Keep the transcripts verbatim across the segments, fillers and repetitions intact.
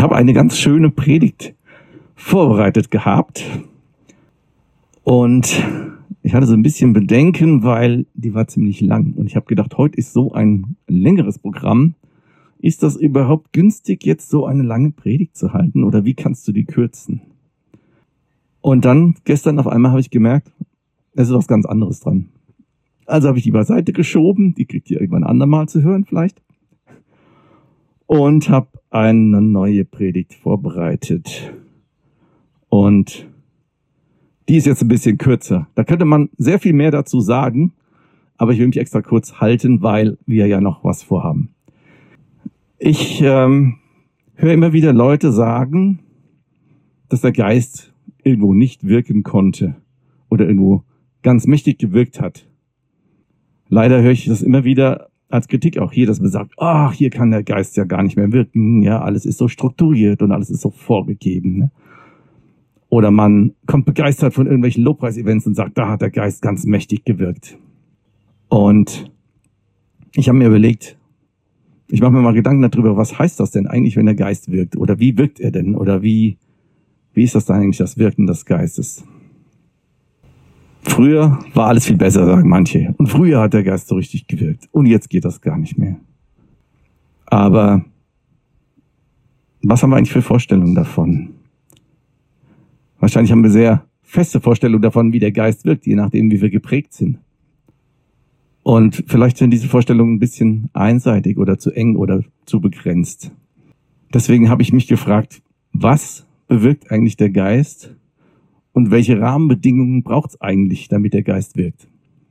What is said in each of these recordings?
Ich habe eine ganz schöne Predigt vorbereitet gehabt und ich hatte so ein bisschen Bedenken, weil die war ziemlich lang und ich habe gedacht, heute ist so ein längeres Programm. Ist das überhaupt günstig, jetzt so eine lange Predigt zu halten oder wie kannst du die kürzen? Und dann gestern auf einmal habe ich gemerkt, es ist was ganz anderes dran. Also habe ich die beiseite geschoben, die kriegt ihr irgendwann andermal zu hören vielleicht. Und habe eine neue Predigt vorbereitet. Und die ist jetzt ein bisschen kürzer. Da könnte man sehr viel mehr dazu sagen, aber ich will mich extra kurz halten, weil wir ja noch was vorhaben. Ich ähm, höre immer wieder Leute sagen, dass der Geist irgendwo nicht wirken konnte oder irgendwo ganz mächtig gewirkt hat. Leider höre ich das immer wieder als Kritik auch hier, dass man sagt, ach, hier kann der Geist ja gar nicht mehr wirken, ja, alles ist so strukturiert und alles ist so vorgegeben, ne? Oder man kommt begeistert von irgendwelchen Lobpreisevents und sagt, da hat der Geist ganz mächtig gewirkt. Und ich habe mir überlegt, ich mache mir mal Gedanken darüber, was heißt das denn eigentlich, wenn der Geist wirkt? Oder wie wirkt er denn? Oder wie, wie ist das dann eigentlich, das Wirken des Geistes? Früher war alles viel besser, sagen manche. Und früher hat der Geist so richtig gewirkt. Und jetzt geht das gar nicht mehr. Aber was haben wir eigentlich für Vorstellungen davon? Wahrscheinlich haben wir sehr feste Vorstellungen davon, wie der Geist wirkt, je nachdem, wie wir geprägt sind. Und vielleicht sind diese Vorstellungen ein bisschen einseitig oder zu eng oder zu begrenzt. Deswegen habe ich mich gefragt, was bewirkt eigentlich der Geist und welche Rahmenbedingungen braucht es eigentlich, damit der Geist wirkt?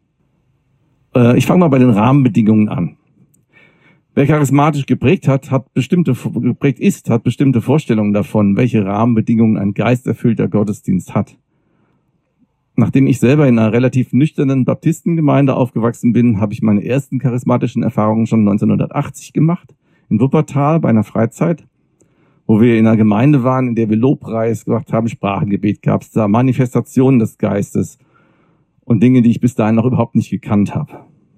Äh, ich fange mal bei den Rahmenbedingungen an. Wer charismatisch geprägt hat, hat bestimmte geprägt ist, hat bestimmte Vorstellungen davon, welche Rahmenbedingungen ein geisterfüllter Gottesdienst hat. Nachdem ich selber in einer relativ nüchternen Baptistengemeinde aufgewachsen bin, habe ich meine ersten charismatischen Erfahrungen schon neunzehnhundertachtzig gemacht, in Wuppertal bei einer Freizeit, wo wir in einer Gemeinde waren, in der wir Lobpreis gemacht haben, Sprachengebet gab es da, Manifestationen des Geistes und Dinge, die ich bis dahin noch überhaupt nicht gekannt habe.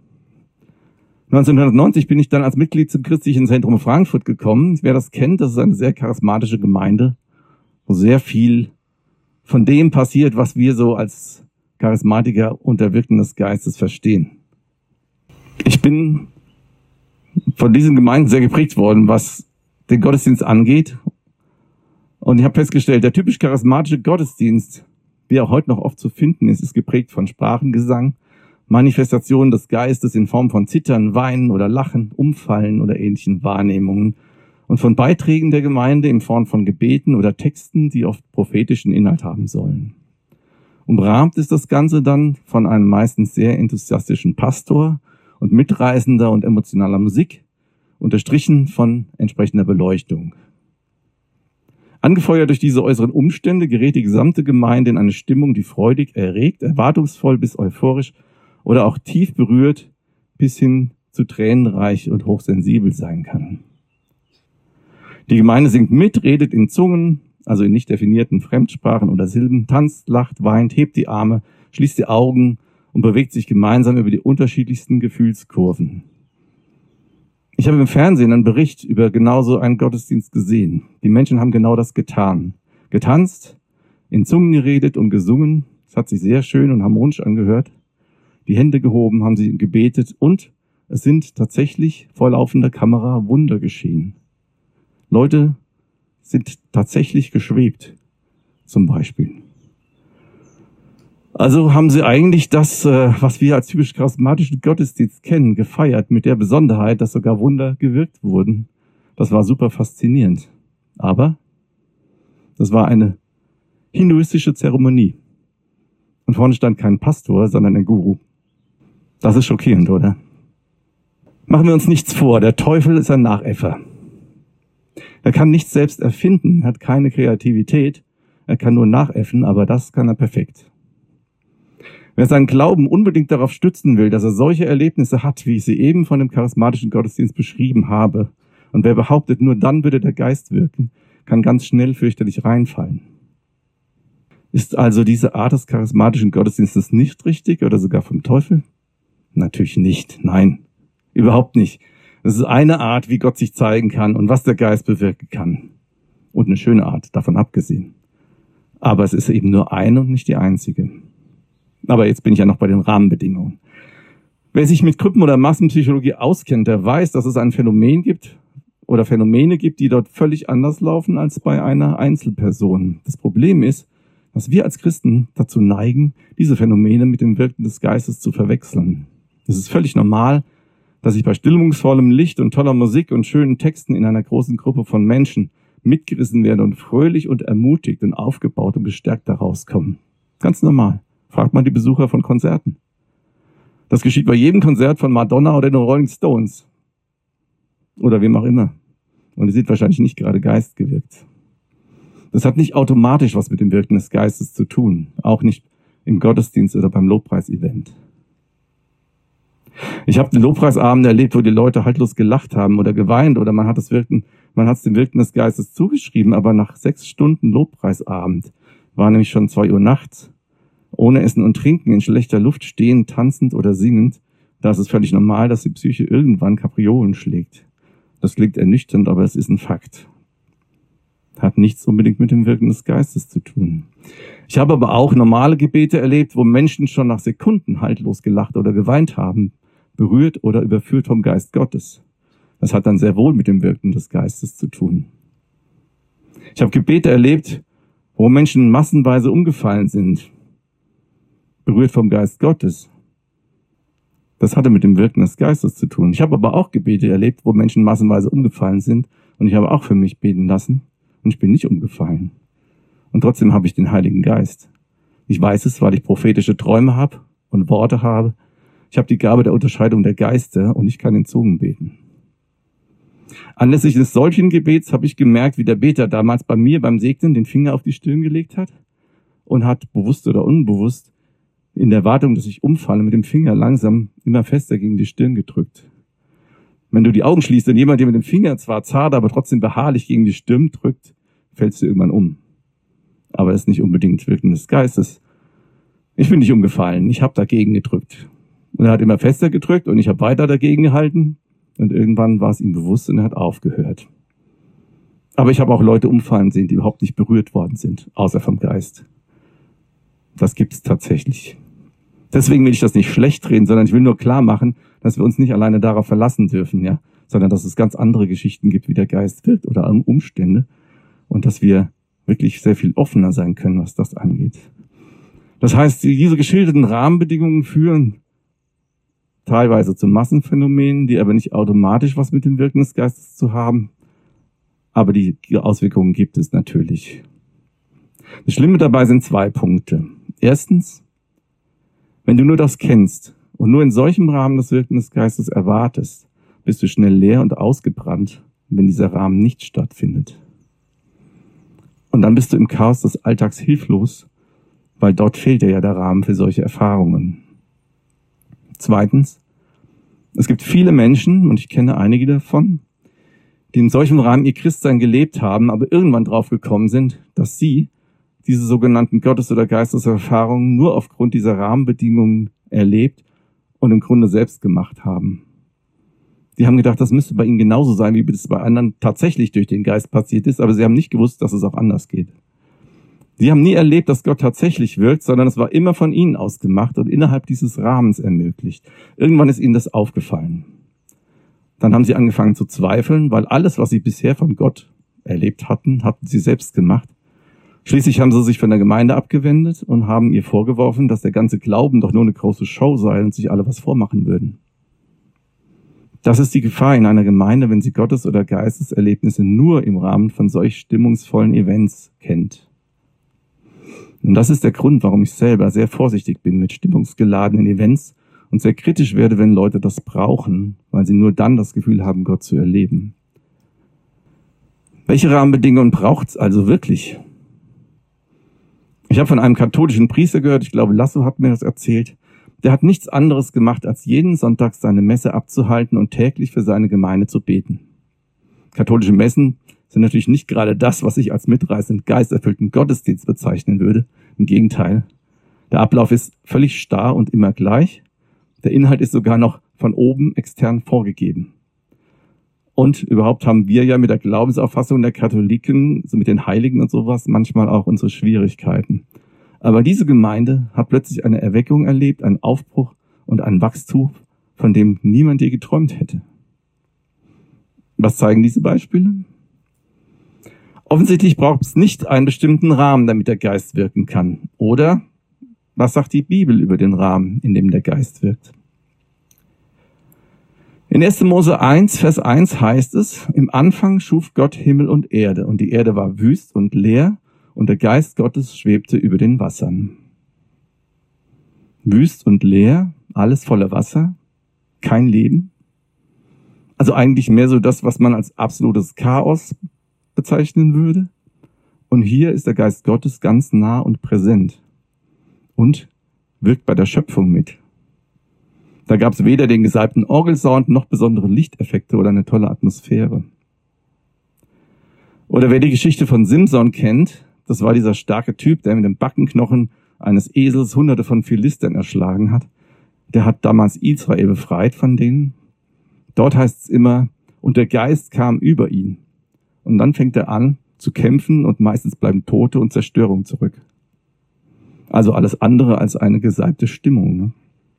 neunzehnhundertneunzig bin ich dann als Mitglied zum Christlichen Zentrum Frankfurt gekommen. Wer das kennt, das ist eine sehr charismatische Gemeinde, wo sehr viel von dem passiert, was wir so als Charismatiker unter Wirken des Geistes verstehen. Ich bin von diesen Gemeinden sehr geprägt worden, was den Gottesdienst angeht. Und ich habe festgestellt, der typisch charismatische Gottesdienst, wie er auch heute noch oft zu finden ist, ist geprägt von Sprachengesang, Manifestationen des Geistes in Form von Zittern, Weinen oder Lachen, Umfallen oder ähnlichen Wahrnehmungen und von Beiträgen der Gemeinde in Form von Gebeten oder Texten, die oft prophetischen Inhalt haben sollen. Umrahmt ist das Ganze dann von einem meistens sehr enthusiastischen Pastor und mitreißender und emotionaler Musik, unterstrichen von entsprechender Beleuchtung. Angefeuert durch diese äußeren Umstände gerät die gesamte Gemeinde in eine Stimmung, die freudig, erregt, erwartungsvoll bis euphorisch oder auch tief berührt bis hin zu tränenreich und hochsensibel sein kann. Die Gemeinde singt mit, redet in Zungen, also in nicht definierten Fremdsprachen oder Silben, tanzt, lacht, weint, hebt die Arme, schließt die Augen und bewegt sich gemeinsam über die unterschiedlichsten Gefühlskurven. Ich habe im Fernsehen einen Bericht über genau so einen Gottesdienst gesehen. Die Menschen haben genau das getan. Getanzt, in Zungen geredet und gesungen. Es hat sich sehr schön und harmonisch angehört. Die Hände gehoben, haben sie gebetet und es sind tatsächlich vor laufender Kamera Wunder geschehen. Leute sind tatsächlich geschwebt, zum Beispiel. Also haben sie eigentlich das, was wir als typisch charismatischen Gottesdienst kennen, gefeiert mit der Besonderheit, dass sogar Wunder gewirkt wurden. Das war super faszinierend. Aber das war eine hinduistische Zeremonie. Und vorne stand kein Pastor, sondern ein Guru. Das ist schockierend, oder? Machen wir uns nichts vor, der Teufel ist ein Nachäffer. Er kann nichts selbst erfinden, hat keine Kreativität, er kann nur nachäffen, aber das kann er perfekt. Wer seinen Glauben unbedingt darauf stützen will, dass er solche Erlebnisse hat, wie ich sie eben von dem charismatischen Gottesdienst beschrieben habe, und wer behauptet, nur dann würde der Geist wirken, kann ganz schnell fürchterlich reinfallen. Ist also diese Art des charismatischen Gottesdienstes nicht richtig oder sogar vom Teufel? Natürlich nicht, nein, überhaupt nicht. Das ist eine Art, wie Gott sich zeigen kann und was der Geist bewirken kann. Und eine schöne Art, davon abgesehen. Aber es ist eben nur eine und nicht die einzige. Aber jetzt bin ich ja noch bei den Rahmenbedingungen. Wer sich mit Gruppen- oder Massenpsychologie auskennt, der weiß, dass es ein Phänomen gibt oder Phänomene gibt, die dort völlig anders laufen als bei einer Einzelperson. Das Problem ist, dass wir als Christen dazu neigen, diese Phänomene mit dem Wirken des Geistes zu verwechseln. Es ist völlig normal, dass ich bei stimmungsvollem Licht und toller Musik und schönen Texten in einer großen Gruppe von Menschen mitgerissen werde und fröhlich und ermutigt und aufgebaut und gestärkt daraus komme. Ganz normal. Fragt mal die Besucher von Konzerten. Das geschieht bei jedem Konzert von Madonna oder den Rolling Stones. Oder wem auch immer. Und ihr seht wahrscheinlich nicht gerade geistgewirkt. Das hat nicht automatisch was mit dem Wirken des Geistes zu tun. Auch nicht im Gottesdienst oder beim Lobpreisevent. Ich habe den Lobpreisabend erlebt, wo die Leute haltlos gelacht haben oder geweint oder man hat das Wirken, man hat es dem Wirken des Geistes zugeschrieben, aber nach sechs Stunden Lobpreisabend war nämlich schon zwei Uhr nachts, ohne Essen und Trinken, in schlechter Luft stehend, tanzend oder singend. Da ist es völlig normal, dass die Psyche irgendwann Kapriolen schlägt. Das klingt ernüchternd, aber es ist ein Fakt. Hat nichts unbedingt mit dem Wirken des Geistes zu tun. Ich habe aber auch normale Gebete erlebt, wo Menschen schon nach Sekunden haltlos gelacht oder geweint haben, berührt oder überführt vom Geist Gottes. Das hat dann sehr wohl mit dem Wirken des Geistes zu tun. Ich habe Gebete erlebt, wo Menschen massenweise umgefallen sind, berührt vom Geist Gottes. Das hatte mit dem Wirken des Geistes zu tun. Ich habe aber auch Gebete erlebt, wo Menschen massenweise umgefallen sind und ich habe auch für mich beten lassen und ich bin nicht umgefallen. Und trotzdem habe ich den Heiligen Geist. Ich weiß es, weil ich prophetische Träume habe und Worte habe. Ich habe die Gabe der Unterscheidung der Geister und ich kann in Zungen beten. Anlässlich des solchen Gebets habe ich gemerkt, wie der Beter damals bei mir beim Segnen den Finger auf die Stirn gelegt hat und hat, bewusst oder unbewusst, in der Erwartung, dass ich umfalle, mit dem Finger langsam immer fester gegen die Stirn gedrückt. Wenn du die Augen schließt und jemand dir mit dem Finger zwar zart, aber trotzdem beharrlich gegen die Stirn drückt, fällst du irgendwann um. Aber das ist nicht unbedingt Wirken des Geistes. Ich bin nicht umgefallen, ich habe dagegen gedrückt. Und er hat immer fester gedrückt und ich habe weiter dagegen gehalten und irgendwann war es ihm bewusst und er hat aufgehört. Aber ich habe auch Leute umfallen sehen, die überhaupt nicht berührt worden sind, außer vom Geist. Das gibt es tatsächlich. Deswegen will ich das nicht schlecht reden, sondern ich will nur klar machen, dass wir uns nicht alleine darauf verlassen dürfen, ja, sondern dass es ganz andere Geschichten gibt, wie der Geist wirkt oder Umstände und dass wir wirklich sehr viel offener sein können, was das angeht. Das heißt, diese geschilderten Rahmenbedingungen führen teilweise zu Massenphänomenen, die aber nicht automatisch was mit dem Wirken des Geistes zu haben, aber die Auswirkungen gibt es natürlich. Das Schlimme dabei sind zwei Punkte. Erstens, wenn du nur das kennst und nur in solchem Rahmen das Wirken des Geistes erwartest, bist du schnell leer und ausgebrannt, wenn dieser Rahmen nicht stattfindet. Und dann bist du im Chaos des Alltags hilflos, weil dort fehlt dir ja der Rahmen für solche Erfahrungen. Zweitens, es gibt viele Menschen, und ich kenne einige davon, die in solchem Rahmen ihr Christsein gelebt haben, aber irgendwann drauf gekommen sind, dass sie diese sogenannten Gottes- oder Geisteserfahrungen nur aufgrund dieser Rahmenbedingungen erlebt und im Grunde selbst gemacht haben. Die haben gedacht, das müsste bei ihnen genauso sein, wie das bei anderen tatsächlich durch den Geist passiert ist, aber sie haben nicht gewusst, dass es auch anders geht. Sie haben nie erlebt, dass Gott tatsächlich wirkt, sondern es war immer von ihnen aus gemacht und innerhalb dieses Rahmens ermöglicht. Irgendwann ist ihnen das aufgefallen. Dann haben sie angefangen zu zweifeln, weil alles, was sie bisher von Gott erlebt hatten, hatten sie selbst gemacht. Schließlich haben sie sich von der Gemeinde abgewendet und haben ihr vorgeworfen, dass der ganze Glauben doch nur eine große Show sei und sich alle was vormachen würden. Das ist die Gefahr in einer Gemeinde, wenn sie Gottes- oder Geisteserlebnisse nur im Rahmen von solch stimmungsvollen Events kennt. Und das ist der Grund, warum ich selber sehr vorsichtig bin mit stimmungsgeladenen Events und sehr kritisch werde, wenn Leute das brauchen, weil sie nur dann das Gefühl haben, Gott zu erleben. Welche Rahmenbedingungen braucht es also wirklich? Ich habe von einem katholischen Priester gehört, ich glaube, Lasso hat mir das erzählt, der hat nichts anderes gemacht, als jeden Sonntag seine Messe abzuhalten und täglich für seine Gemeinde zu beten. Katholische Messen sind natürlich nicht gerade das, was ich als mitreißend geisterfüllten Gottesdienst bezeichnen würde. Im Gegenteil. Der Ablauf ist völlig starr und immer gleich. Der Inhalt ist sogar noch von oben extern vorgegeben. Und überhaupt haben wir ja mit der Glaubensauffassung der Katholiken, so mit den Heiligen und sowas, manchmal auch unsere Schwierigkeiten. Aber diese Gemeinde hat plötzlich eine Erweckung erlebt, einen Aufbruch und ein Wachstum, von dem niemand je geträumt hätte. Was zeigen diese Beispiele? Offensichtlich braucht es nicht einen bestimmten Rahmen, damit der Geist wirken kann. Oder was sagt die Bibel über den Rahmen, in dem der Geist wirkt? In erster Mose eins, Vers eins heißt es, im Anfang schuf Gott Himmel und Erde, und die Erde war wüst und leer, und der Geist Gottes schwebte über den Wassern. Wüst und leer, alles voller Wasser, kein Leben. Also eigentlich mehr so das, was man als absolutes Chaos bezeichnen würde. Und hier ist der Geist Gottes ganz nah und präsent und wirkt bei der Schöpfung mit. Da gab es weder den gesalbten Orgelsound noch besondere Lichteffekte oder eine tolle Atmosphäre. Oder wer die Geschichte von Simson kennt, das war dieser starke Typ, der mit dem Backenknochen eines Esels hunderte von Philistern erschlagen hat. Der hat damals Israel befreit von denen. Dort heißt es immer, und der Geist kam über ihn. Und dann fängt er an zu kämpfen und meistens bleiben Tote und Zerstörung zurück. Also alles andere als eine gesalbte Stimmung. Ne?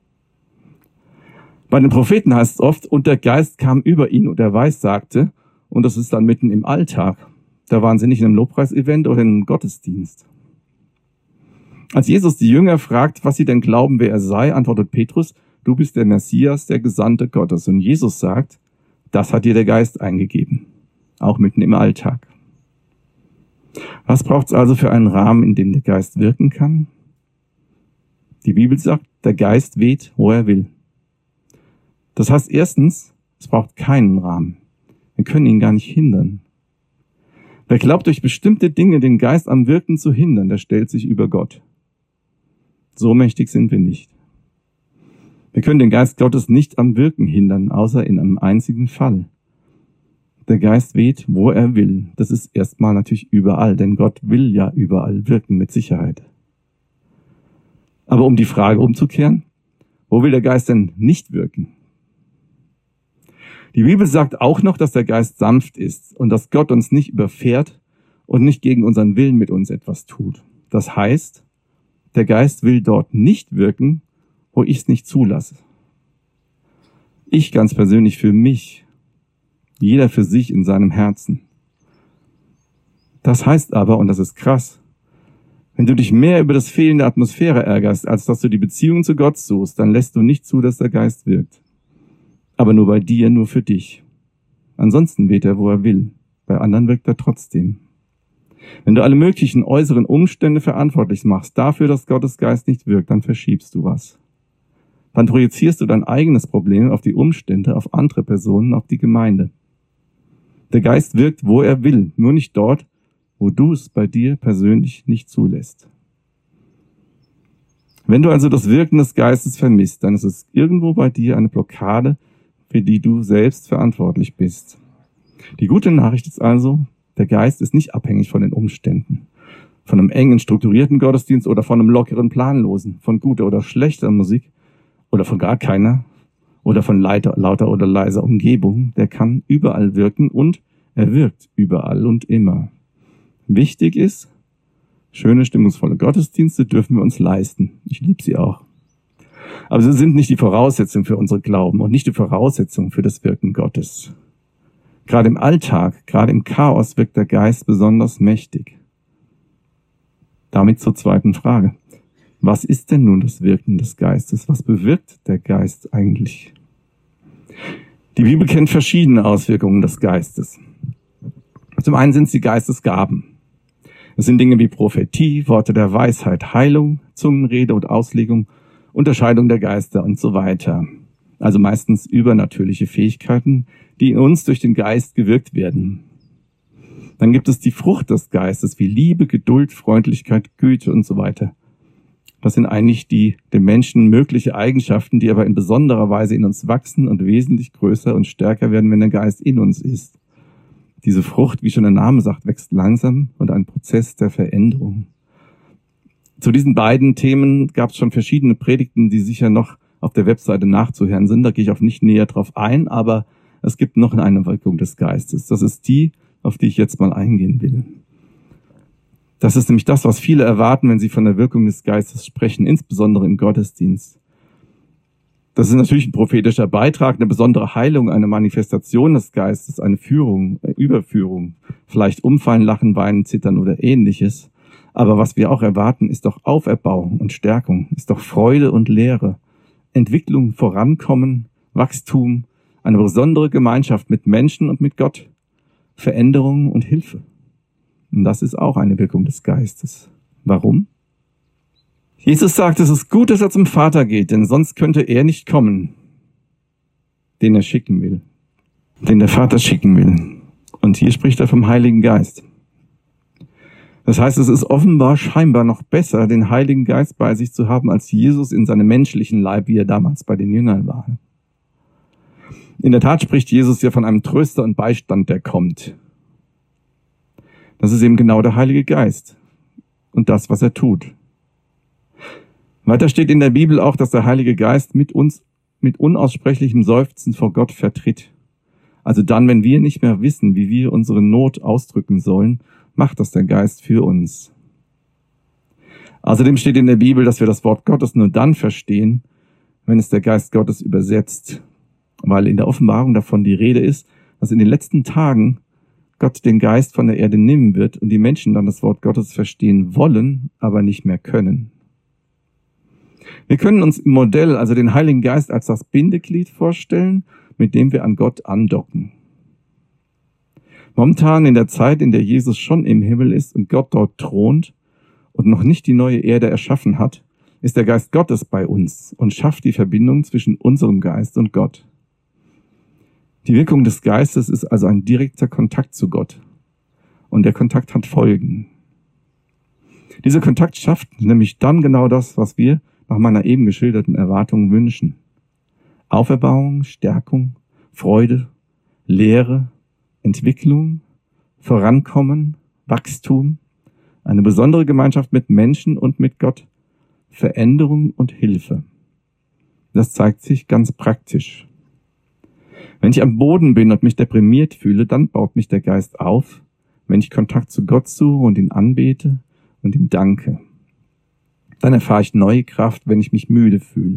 Bei den Propheten heißt es oft, und der Geist kam über ihn und er weissagte, und das ist dann mitten im Alltag. Da waren sie nicht in einem Lobpreisevent oder in einem Gottesdienst. Als Jesus die Jünger fragt, was sie denn glauben, wer er sei, antwortet Petrus, du bist der Messias, der Gesandte Gottes. Und Jesus sagt, das hat dir der Geist eingegeben, auch mitten im Alltag. Was braucht es also für einen Rahmen, in dem der Geist wirken kann? Die Bibel sagt, der Geist weht, wo er will. Das heißt erstens, es braucht keinen Rahmen. Wir können ihn gar nicht hindern. Wer glaubt, durch bestimmte Dinge den Geist am Wirken zu hindern, der stellt sich über Gott. So mächtig sind wir nicht. Wir können den Geist Gottes nicht am Wirken hindern, außer in einem einzigen Fall. Der Geist weht, wo er will. Das ist erstmal natürlich überall, denn Gott will ja überall wirken, mit Sicherheit. Aber um die Frage umzukehren, wo will der Geist denn nicht wirken? Die Bibel sagt auch noch, dass der Geist sanft ist und dass Gott uns nicht überfährt und nicht gegen unseren Willen mit uns etwas tut. Das heißt, der Geist will dort nicht wirken, wo ich es nicht zulasse. Ich ganz persönlich für mich, jeder für sich in seinem Herzen. Das heißt aber, und das ist krass, wenn du dich mehr über das Fehlen der Atmosphäre ärgerst, als dass du die Beziehung zu Gott suchst, dann lässt du nicht zu, dass der Geist wirkt. Aber nur bei dir, nur für dich. Ansonsten weht er, wo er will. Bei anderen wirkt er trotzdem. Wenn du alle möglichen äußeren Umstände verantwortlich machst dafür, dass Gottes Geist nicht wirkt, dann verschiebst du was. Dann projizierst du dein eigenes Problem auf die Umstände, auf andere Personen, auf die Gemeinde. Der Geist wirkt, wo er will, nur nicht dort, wo du es bei dir persönlich nicht zulässt. Wenn du also das Wirken des Geistes vermisst, dann ist es irgendwo bei dir eine Blockade, für die du selbst verantwortlich bist. Die gute Nachricht ist also, der Geist ist nicht abhängig von den Umständen, von einem engen, strukturierten Gottesdienst oder von einem lockeren, planlosen, von guter oder schlechter Musik oder von gar keiner oder von lauter, lauter oder leiser Umgebung. Der kann überall wirken und er wirkt überall und immer. Wichtig ist, schöne, stimmungsvolle Gottesdienste dürfen wir uns leisten. Ich liebe sie auch. Aber sie sind nicht die Voraussetzung für unsere Glauben und nicht die Voraussetzung für das Wirken Gottes. Gerade im Alltag, gerade im Chaos wirkt der Geist besonders mächtig. Damit zur zweiten Frage. Was ist denn nun das Wirken des Geistes? Was bewirkt der Geist eigentlich? Die Bibel kennt verschiedene Auswirkungen des Geistes. Zum einen sind es die Geistesgaben. Es sind Dinge wie Prophetie, Worte der Weisheit, Heilung, Zungenrede und Auslegung, Unterscheidung der Geister und so weiter. Also meistens übernatürliche Fähigkeiten, die in uns durch den Geist gewirkt werden. Dann gibt es die Frucht des Geistes wie Liebe, Geduld, Freundlichkeit, Güte und so weiter. Das sind eigentlich die dem Menschen mögliche Eigenschaften, die aber in besonderer Weise in uns wachsen und wesentlich größer und stärker werden, wenn der Geist in uns ist. Diese Frucht, wie schon der Name sagt, wächst langsam und ein Prozess der Veränderung. Zu diesen beiden Themen gab es schon verschiedene Predigten, die sicher noch auf der Webseite nachzuhören sind. Da gehe ich auch nicht näher drauf ein, aber es gibt noch eine Wirkung des Geistes. Das ist die, auf die ich jetzt mal eingehen will. Das ist nämlich das, was viele erwarten, wenn sie von der Wirkung des Geistes sprechen, insbesondere im Gottesdienst. Das ist natürlich ein prophetischer Beitrag, eine besondere Heilung, eine Manifestation des Geistes, eine Führung, eine Überführung, vielleicht umfallen, lachen, weinen, zittern oder ähnliches. Aber was wir auch erwarten, ist doch Auferbauung und Stärkung, ist doch Freude und Lehre, Entwicklung, Vorankommen, Wachstum, eine besondere Gemeinschaft mit Menschen und mit Gott, Veränderung und Hilfe. Und das ist auch eine Wirkung des Geistes. Warum? Jesus sagt, es ist gut, dass er zum Vater geht, denn sonst könnte er nicht kommen, den er schicken will, den der Vater schicken will. Und hier spricht er vom Heiligen Geist. Das heißt, es ist offenbar scheinbar noch besser, den Heiligen Geist bei sich zu haben, als Jesus in seinem menschlichen Leib, wie er damals bei den Jüngern war. In der Tat spricht Jesus ja von einem Tröster und Beistand, der kommt. Das ist eben genau der Heilige Geist und das, was er tut. Weiter steht in der Bibel auch, dass der Heilige Geist mit uns mit unaussprechlichem Seufzen vor Gott vertritt. Also dann, wenn wir nicht mehr wissen, wie wir unsere Not ausdrücken sollen, macht das der Geist für uns. Außerdem steht in der Bibel, dass wir das Wort Gottes nur dann verstehen, wenn es der Geist Gottes übersetzt. Weil in der Offenbarung davon die Rede ist, dass in den letzten Tagen Gott den Geist von der Erde nehmen wird und die Menschen dann das Wort Gottes verstehen wollen, aber nicht mehr können. Wir können uns im Modell, also den Heiligen Geist, als das Bindeglied vorstellen, mit dem wir an Gott andocken. Momentan in der Zeit, in der Jesus schon im Himmel ist und Gott dort thront und noch nicht die neue Erde erschaffen hat, ist der Geist Gottes bei uns und schafft die Verbindung zwischen unserem Geist und Gott. Die Wirkung des Geistes ist also ein direkter Kontakt zu Gott. Und der Kontakt hat Folgen. Dieser Kontakt schafft nämlich dann genau das, was wir nach meiner eben geschilderten Erwartung wünschen. Auferbauung, Stärkung, Freude, Lehre, Entwicklung, Vorankommen, Wachstum, eine besondere Gemeinschaft mit Menschen und mit Gott, Veränderung und Hilfe. Das zeigt sich ganz praktisch. Wenn ich am Boden bin und mich deprimiert fühle, dann baut mich der Geist auf, wenn ich Kontakt zu Gott suche und ihn anbete und ihm danke. Dann erfahre ich neue Kraft, wenn ich mich müde fühle.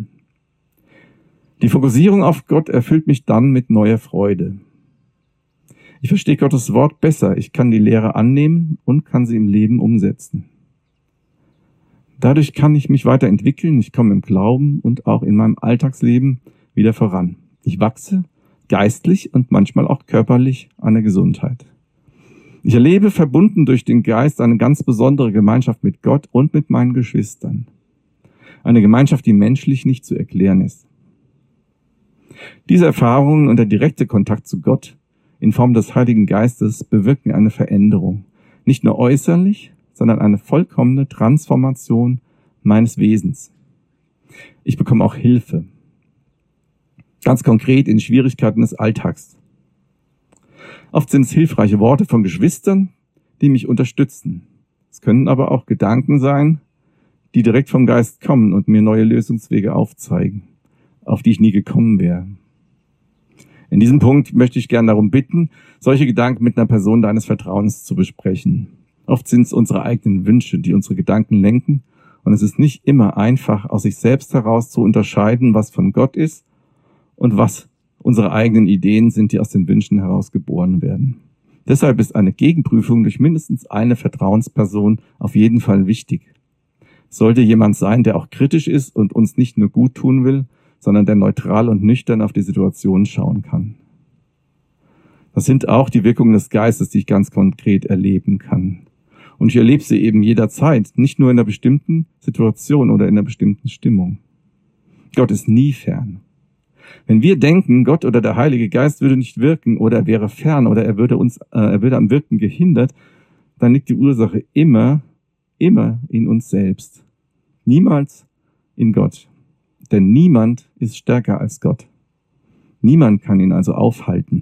Die Fokussierung auf Gott erfüllt mich dann mit neuer Freude. Ich verstehe Gottes Wort besser, ich kann die Lehre annehmen und kann sie im Leben umsetzen. Dadurch kann ich mich weiterentwickeln, ich komme im Glauben und auch in meinem Alltagsleben wieder voran. Ich wachse geistlich und manchmal auch körperlich an der Gesundheit. Ich erlebe verbunden durch den Geist eine ganz besondere Gemeinschaft mit Gott und mit meinen Geschwistern. Eine Gemeinschaft, die menschlich nicht zu erklären ist. Diese Erfahrungen und der direkte Kontakt zu Gott in Form des Heiligen Geistes bewirken eine Veränderung. Nicht nur äußerlich, sondern eine vollkommene Transformation meines Wesens. Ich bekomme auch Hilfe. Ganz konkret in Schwierigkeiten des Alltags. Oft sind es hilfreiche Worte von Geschwistern, die mich unterstützen. Es können aber auch Gedanken sein, die direkt vom Geist kommen und mir neue Lösungswege aufzeigen, auf die ich nie gekommen wäre. In diesem Punkt möchte ich gerne darum bitten, solche Gedanken mit einer Person deines Vertrauens zu besprechen. Oft sind es unsere eigenen Wünsche, die unsere Gedanken lenken, und es ist nicht immer einfach, aus sich selbst heraus zu unterscheiden, was von Gott ist und was unsere eigenen Ideen sind, die aus den Wünschen heraus geboren werden. Deshalb ist eine Gegenprüfung durch mindestens eine Vertrauensperson auf jeden Fall wichtig. Es sollte jemand sein, der auch kritisch ist und uns nicht nur gut tun will, sondern der neutral und nüchtern auf die Situation schauen kann. Das sind auch die Wirkungen des Geistes, die ich ganz konkret erleben kann. Und ich erlebe sie eben jederzeit, nicht nur in einer bestimmten Situation oder in einer bestimmten Stimmung. Gott ist nie fern. Wenn wir denken, Gott oder der Heilige Geist würde nicht wirken oder er wäre fern oder er würde uns, äh, er würde am Wirken gehindert, dann liegt die Ursache immer, immer in uns selbst. Niemals in Gott. Denn niemand ist stärker als Gott. Niemand kann ihn also aufhalten.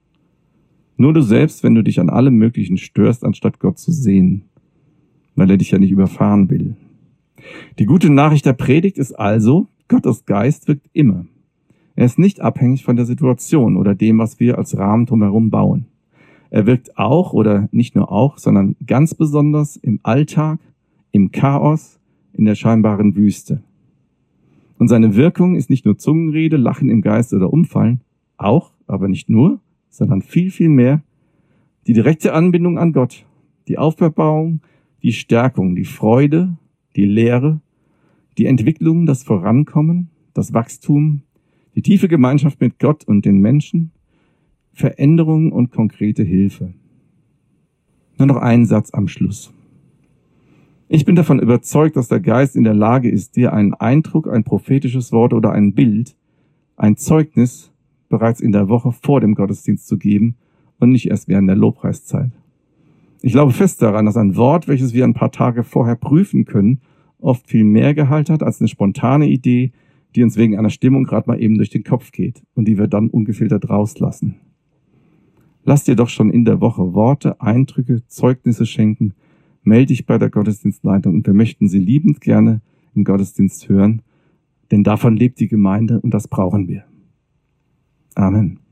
Nur du selbst, wenn du dich an allem Möglichen störst, anstatt Gott zu sehen, weil er dich ja nicht überfahren will. Die gute Nachricht der Predigt ist also, Gottes Geist wirkt immer. Er ist nicht abhängig von der Situation oder dem, was wir als Rahmen drumherum bauen. Er wirkt auch oder nicht nur auch, sondern ganz besonders im Alltag, im Chaos, in der scheinbaren Wüste. Und seine Wirkung ist nicht nur Zungenrede, Lachen im Geist oder Umfallen, auch, aber nicht nur, sondern viel, viel mehr die direkte Anbindung an Gott, die Aufbauung, die Stärkung, die Freude, die Lehre, die Entwicklung, das Vorankommen, das Wachstum, die tiefe Gemeinschaft mit Gott und den Menschen, Veränderung und konkrete Hilfe. Nur noch ein Satz am Schluss. Ich bin davon überzeugt, dass der Geist in der Lage ist, dir einen Eindruck, ein prophetisches Wort oder ein Bild, ein Zeugnis bereits in der Woche vor dem Gottesdienst zu geben und nicht erst während der Lobpreiszeit. Ich glaube fest daran, dass ein Wort, welches wir ein paar Tage vorher prüfen können, oft viel mehr Gehalt hat als eine spontane Idee, die uns wegen einer Stimmung gerade mal eben durch den Kopf geht und die wir dann ungefiltert rauslassen. Lass dir doch schon in der Woche Worte, Eindrücke, Zeugnisse schenken. Melde dich bei der Gottesdienstleitung und wir möchten sie liebend gerne im Gottesdienst hören, denn davon lebt die Gemeinde und das brauchen wir. Amen.